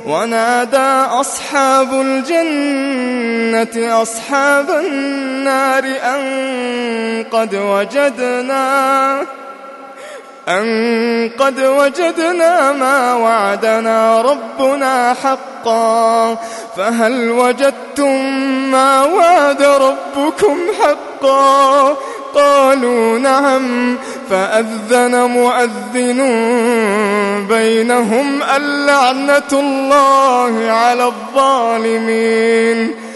ونادى أصحاب الجنة أصحاب النار أن قد وجدنا ما وعدنا ربنا حقا فهل وجدتم ما وعد ربكم حقا؟ قالوا نعم. فأذن مؤذن بينهم اللعنة الله على الظالمين.